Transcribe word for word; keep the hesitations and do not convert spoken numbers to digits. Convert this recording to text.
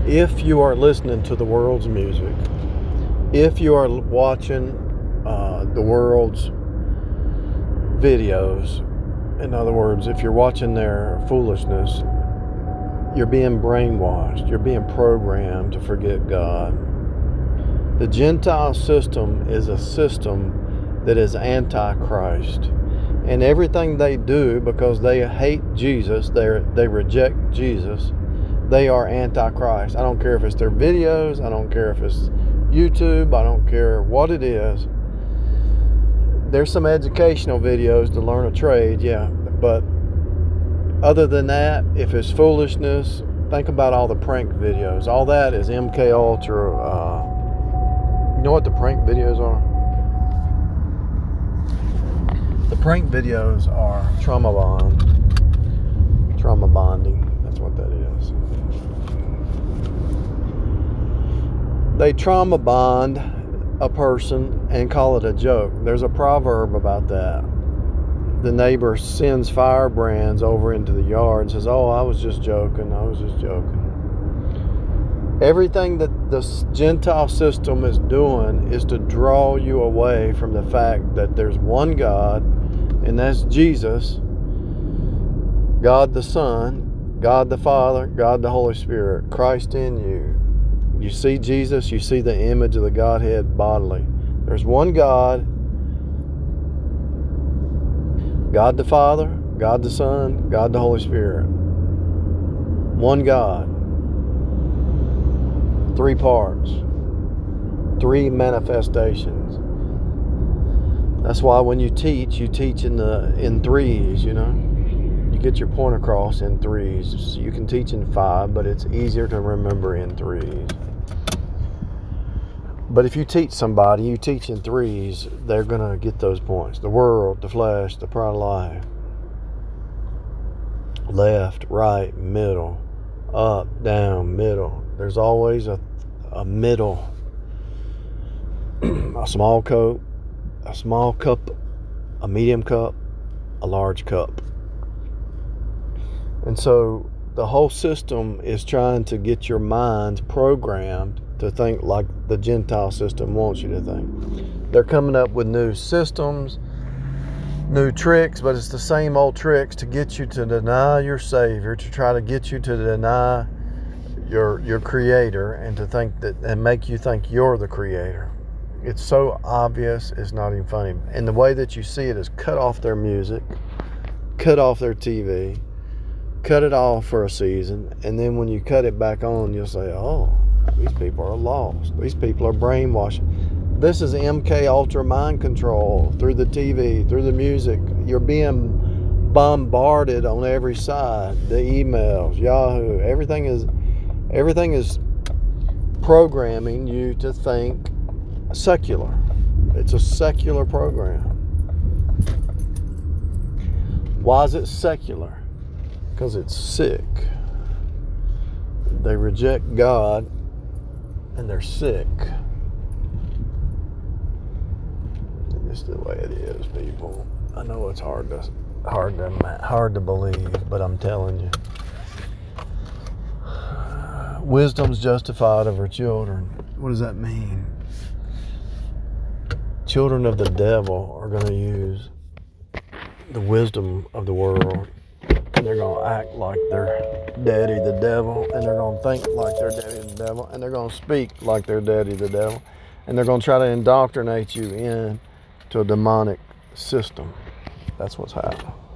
if you are listening to the world's music, if you are watching uh, the world's videos, in other words, if you're watching their foolishness, you're being brainwashed. You're being programmed to forget God. The Gentile system is a system that is anti-Christ. And everything they do, because they hate Jesus, they they reject Jesus, they are anti-Christ. I don't care if it's their videos, I don't care if it's YouTube, I don't care what it is. There's some educational videos to learn a trade, yeah, but other than that, if it's foolishness, think about all the prank videos. All that is M K Ultra. Uh, you know what the prank videos are? The prank videos are trauma bond, trauma bonding. That's what that is. They trauma bond a person and call it a joke. There's a proverb about that. The neighbor sends firebrands over into the yard and says, "Oh, I was just joking. I was just joking." Everything that the Gentile system is doing is to draw you away from the fact that there's one God, and that's Jesus, God the Son, God the Father, God the Holy Spirit, Christ in you. You see Jesus, you see the image of the Godhead bodily. There's one God, God the Father, God the Son, God the Holy Spirit. One God. Three parts. Three manifestations. That's why when you teach, you teach in the in threes, you know. You get your point across in threes. You can teach in five, but it's easier to remember in threes. But if you teach somebody, you teach in threes, they're going to get those points. The world, the flesh, the pride of life. Left, right, middle, up, down, middle. There's always a, a middle. A small cup, a small cup, a medium cup, a large cup. And so the whole system is trying to get your mind programmed to think like the Gentile system wants you to think. They're coming up with new systems, new tricks, but it's the same old tricks to get you to deny your Savior, to try to get you to deny your your Creator, and to think that and make you think you're the Creator. It's so obvious, it's not even funny. And the way that you see it is cut off their music, cut off their T V, cut it off for a season, and then when you cut it back on, you'll say, "Oh, these people are lost. These people are brainwashed." This is M K Ultra mind control through the T V, through the music. You're being bombarded on every side. The emails, Yahoo, everything is everything is programming you to think secular. It's a secular program. Why is it secular? Because it's sick. They reject God and they're sick. It's the way it is, people. I know it's hard to hard to hard to believe, but I'm telling you. Wisdom's justified of her children. What does that mean? Children of the devil are going to use the wisdom of the world, and they're going to act like their daddy the devil, and they're going to think like their daddy the devil, and they're going to speak like their daddy the devil, and they're going to try to indoctrinate you in to a demonic system. That's what's happening.